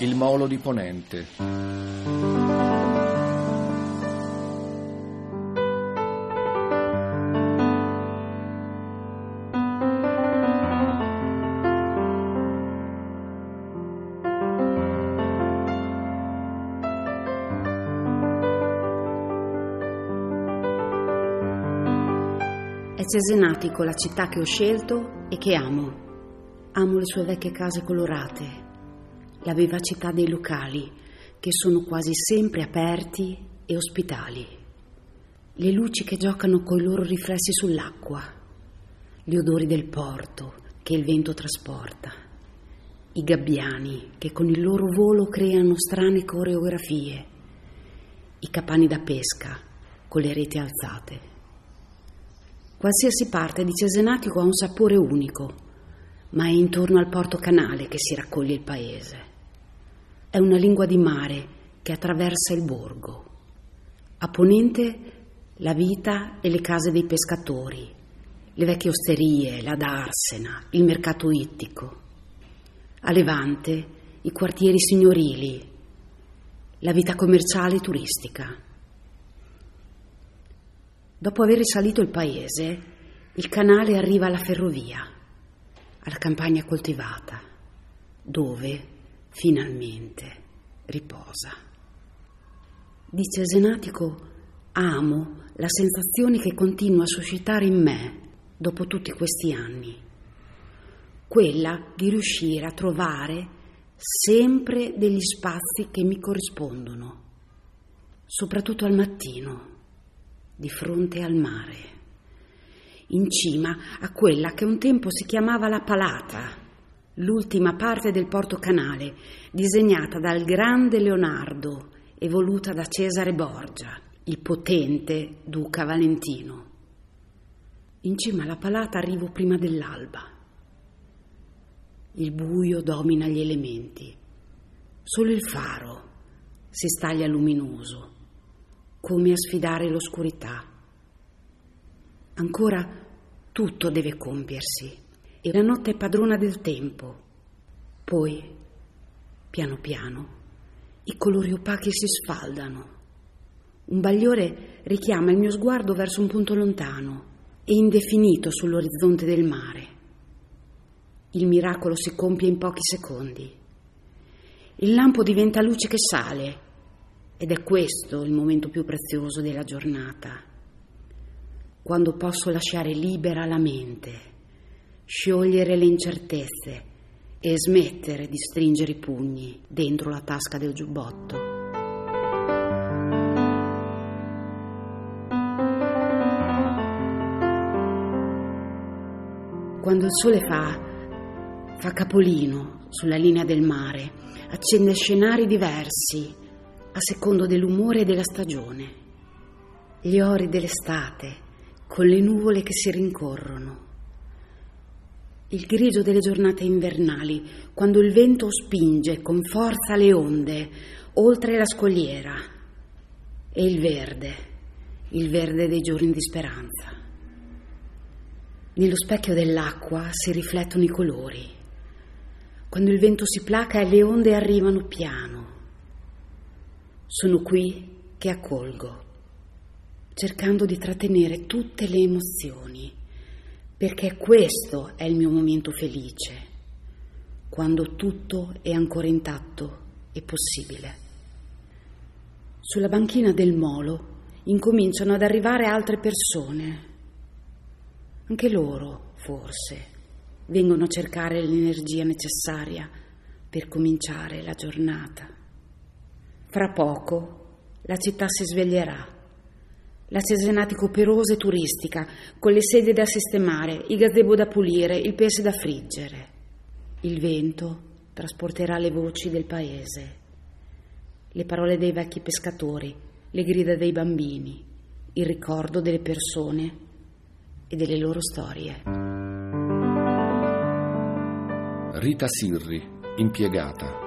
Il molo di Ponente. È Cesenatico la città che ho scelto e che amo. Amo le sue vecchie case colorate, la vivacità dei locali che sono quasi sempre aperti e ospitali, le luci che giocano coi loro riflessi sull'acqua, gli odori del porto che il vento trasporta, i gabbiani che con il loro volo creano strane coreografie, i capani da pesca con le reti alzate. Qualsiasi parte di Cesenatico ha un sapore unico, ma è intorno al porto canale che si raccoglie il paese. È una lingua di mare che attraversa il borgo. A ponente la vita e le case dei pescatori, le vecchie osterie, la darsena, il mercato ittico. A levante i quartieri signorili, la vita commerciale e turistica. Dopo aver risalito il paese, il canale arriva alla ferrovia, alla campagna coltivata, dove finalmente riposa. Di Cesenatico amo la sensazione che continua a suscitare in me dopo tutti questi anni, quella di riuscire a trovare sempre degli spazi che mi corrispondono, soprattutto al mattino, di fronte al mare, in cima a quella che un tempo si chiamava la Palata, l'ultima parte del porto canale, disegnata dal grande Leonardo e voluta da Cesare Borgia, il potente duca Valentino. In cima alla Palata arrivo prima dell'alba. Il buio domina gli elementi. Solo il faro si staglia luminoso, come a sfidare l'oscurità. Ancora tutto deve compiersi e la notte è padrona del tempo. Poi, piano piano, i colori opachi si sfaldano. Un bagliore richiama il mio sguardo verso un punto lontano e indefinito sull'orizzonte del mare. Il miracolo si compie in pochi secondi. Il lampo diventa luce che sale. Ed è questo il momento più prezioso della giornata, quando posso lasciare libera la mente, sciogliere le incertezze e smettere di stringere i pugni dentro la tasca del giubbotto. Quando il sole fa capolino sulla linea del mare, accende scenari diversi a secondo dell'umore e della stagione. Gli ori dell'estate, con le nuvole che si rincorrono. Il grigio delle giornate invernali, quando il vento spinge con forza le onde oltre la scogliera. E il verde dei giorni di speranza. Nello specchio dell'acqua si riflettono i colori. Quando il vento si placa e le onde arrivano piano. Sono qui che accolgo, cercando di trattenere tutte le emozioni, perché questo è il mio momento felice, quando tutto è ancora intatto e possibile. Sulla banchina del molo incominciano ad arrivare altre persone. Anche loro, forse, vengono a cercare l'energia necessaria per cominciare la giornata. Fra poco la città si sveglierà, la Cesenatico operosa e turistica, con le sedie da sistemare, i gazebo da pulire, il pesce da friggere. Il vento trasporterà le voci del paese, le parole dei vecchi pescatori, le grida dei bambini, il ricordo delle persone e delle loro storie. Rita Sirri, impiegata.